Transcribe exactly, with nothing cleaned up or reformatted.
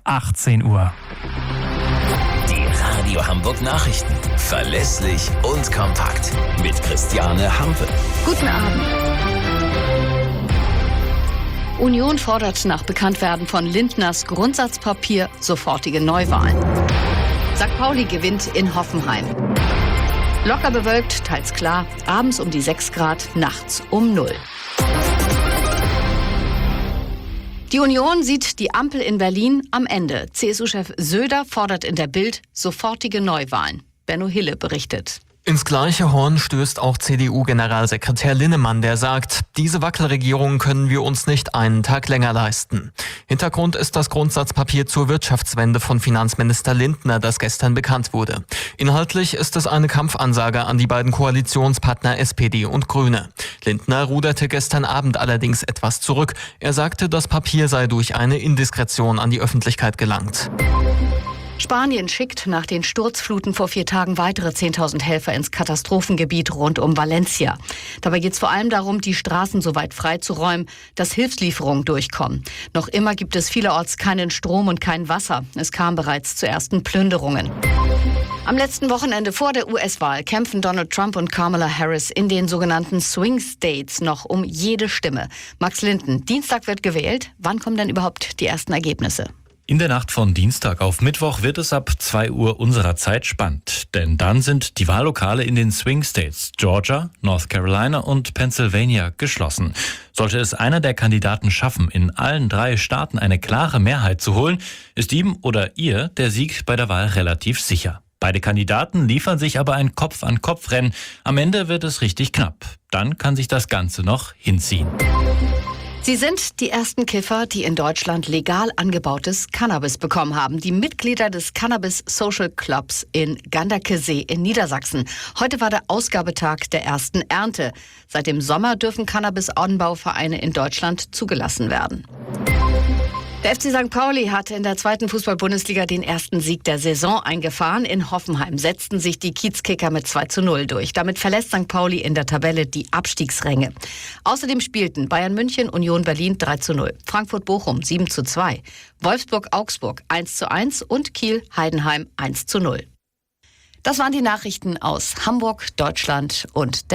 achtzehn Uhr. Die Radio Hamburg Nachrichten. Verlässlich und kompakt. Mit Christiane Hampe. Guten Abend. Union fordert nach Bekanntwerden von Lindners Grundsatzpapier sofortige Neuwahlen. Sankt Pauli gewinnt in Hoffenheim. Locker bewölkt, teils klar, abends um die sechs Grad, nachts um null. Die Union sieht die Ampel in Berlin am Ende. C S U-Chef Söder fordert in der Bild sofortige Neuwahlen. Benno Hille berichtet. Ins gleiche Horn stößt auch C D U-Generalsekretär Linnemann, der sagt, diese Wackelregierung können wir uns nicht einen Tag länger leisten. Hintergrund ist das Grundsatzpapier zur Wirtschaftswende von Finanzminister Lindner, das gestern bekannt wurde. Inhaltlich ist es eine Kampfansage an die beiden Koalitionspartner S P D und Grüne. Lindner ruderte gestern Abend allerdings etwas zurück. Er sagte, das Papier sei durch eine Indiskretion an die Öffentlichkeit gelangt. Spanien schickt nach den Sturzfluten vor vier Tagen weitere zehntausend Helfer ins Katastrophengebiet rund um Valencia. Dabei geht es vor allem darum, die Straßen so weit freizuräumen, dass Hilfslieferungen durchkommen. Noch immer gibt es vielerorts keinen Strom und kein Wasser. Es kam bereits zu ersten Plünderungen. Am letzten Wochenende vor der U S-Wahl kämpfen Donald Trump und Kamala Harris in den sogenannten Swing States noch um jede Stimme. Max Linden, Dienstag wird gewählt. Wann kommen denn überhaupt die ersten Ergebnisse? In der Nacht von Dienstag auf Mittwoch wird es ab zwei Uhr unserer Zeit spannend. Denn dann sind die Wahllokale in den Swing States Georgia, North Carolina und Pennsylvania geschlossen. Sollte es einer der Kandidaten schaffen, in allen drei Staaten eine klare Mehrheit zu holen, ist ihm oder ihr der Sieg bei der Wahl relativ sicher. Beide Kandidaten liefern sich aber ein Kopf-an-Kopf-Rennen. Am Ende wird es richtig knapp. Dann kann sich das Ganze noch hinziehen. Sie sind die ersten Kiffer, die in Deutschland legal angebautes Cannabis bekommen haben. Die Mitglieder des Cannabis Social Clubs in Ganderkesee in Niedersachsen. Heute war der Ausgabetag der ersten Ernte. Seit dem Sommer dürfen Cannabis-Anbauvereine in Deutschland zugelassen werden. Der F C Sankt Pauli hat in der zweiten Fußball-Bundesliga den ersten Sieg der Saison eingefahren. In Hoffenheim setzten sich die Kiezkicker mit zwei zu null durch. Damit verlässt Sankt Pauli in der Tabelle die Abstiegsränge. Außerdem spielten Bayern München Union Berlin drei zu null, Frankfurt Bochum sieben zu zwei, Wolfsburg Augsburg eins zu eins und Kiel Heidenheim eins zu null. Das waren die Nachrichten aus Hamburg, Deutschland und der